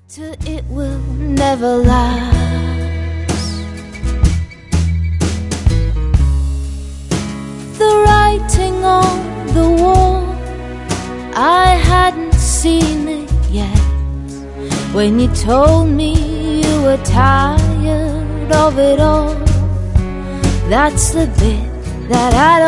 It will never last. The writing on the wall, I hadn't seen it yet when you told me you were tired of it all. That's the bit that I